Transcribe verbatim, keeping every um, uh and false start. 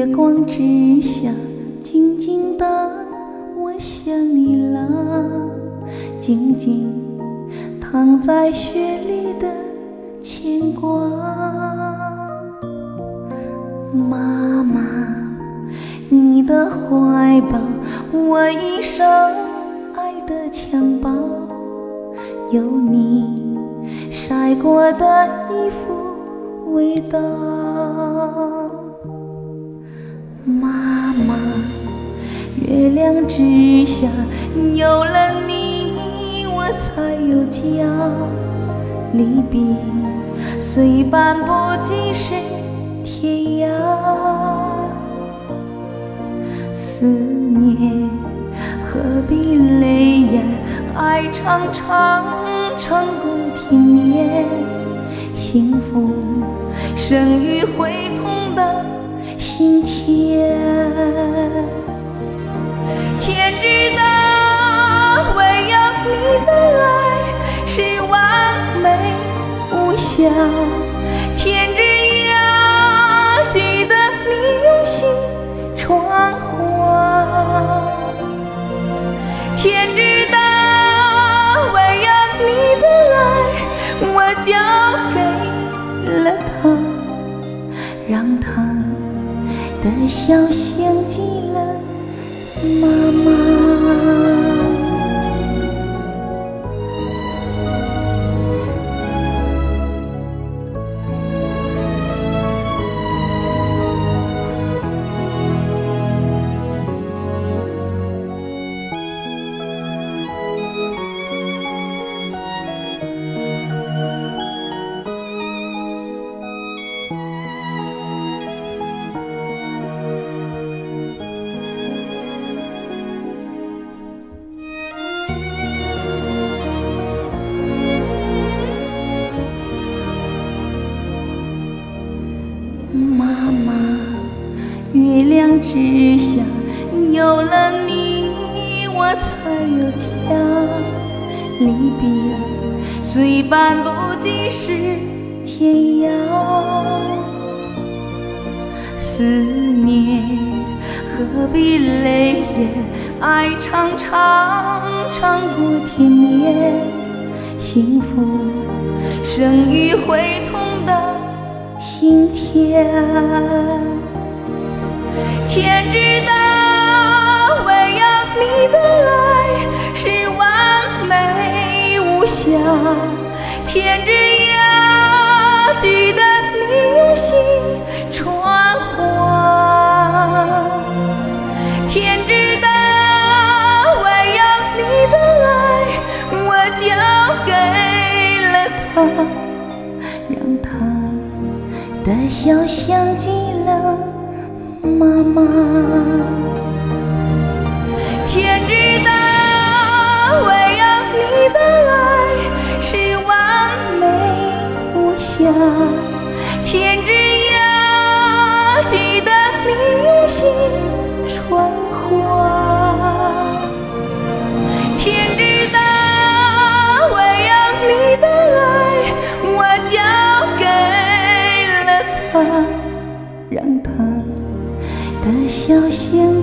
月光之下，静静的我想你了，静静躺在雪里的牵挂。妈妈，你的怀抱，我一生爱的襁褓，有你晒过的衣服味道。妈妈，月亮之下，有了你我才有家。离别虽半步即是天涯，思念何必泪眼，爱长长长过天年，幸福生于会痛的心田。天知道，唯有你的爱是完美无瑕，天知要记得你用心传话。天知道，唯有你的爱我交给了他，让他的笑像极了妈妈。妈妈，月亮之下，有了你我才有家。离别虽半步即是天涯，思念何必泪眼，爱长长长过天年，幸福生于会痛的心田。天知道，唯有你的爱是完美无瑕，天知要记得你用心传话。天知道，唯有你的爱我交给了他，让他的笑像极了妈妈。天知道，唯有你的爱是完美无瑕，天知要记得你用心传话。天知道，唯有你的爱我交给了他，让他的笑像